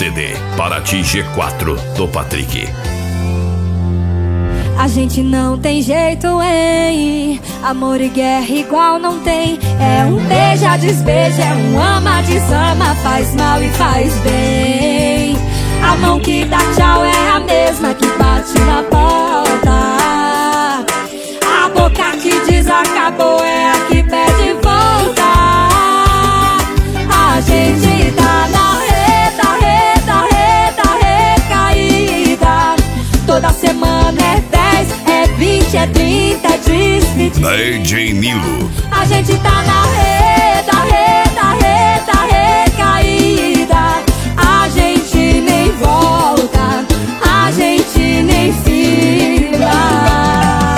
CD Paraty G4 do Patrick. A gente não tem jeito, hein? Amor e guerra igual não tem. É um beija, desbeija, é um ama, desama. Faz mal e faz bem. A mão que dá tchau é a mesma que bate na porta. A boca que diz acabou é a que pede volta. A gente tá na recaída. Toda semana é 10, é 20, é 30, é despedida. DJ Nilo. A gente tá na recaída. A gente nem volta, a gente nem fila.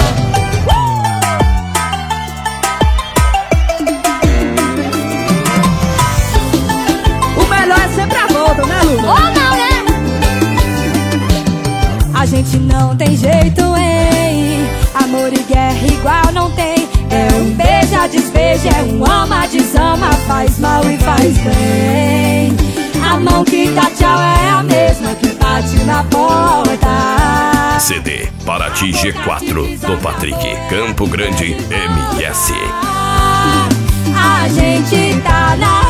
O melhor é sempre a volta, né, Lu? Ou não, né? A gente não tem jeito, hein? Amor e guerra igual não tem. É um beija, desbeija, é um ama, desama. Faz mal e faz bem. A mão que dá tchau é a mesma que bate na porta. CD Paraty G4 do Patrick, Campo Grande, MS. A gente tá na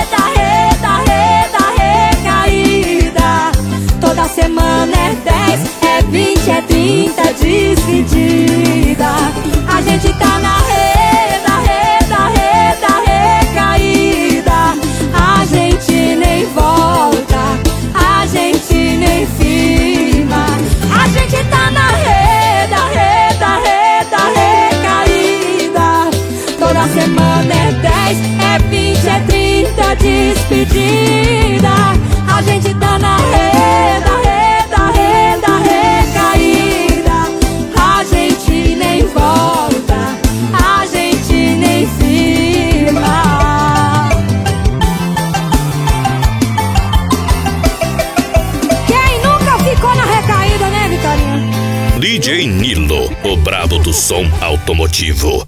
recaída. Toda semana é 10, é 20, é 30, é despedida. A gente tá na recaída. A gente nem volta, a gente nem firma. A gente tá na recaída. Toda semana é 10, é 20, é 30, despedida. A gente tá na recaída. A gente nem volta, a gente nem firma. Quem nunca ficou na recaída, né, Vitorinha? DJ Nilo, o brabo do som automotivo.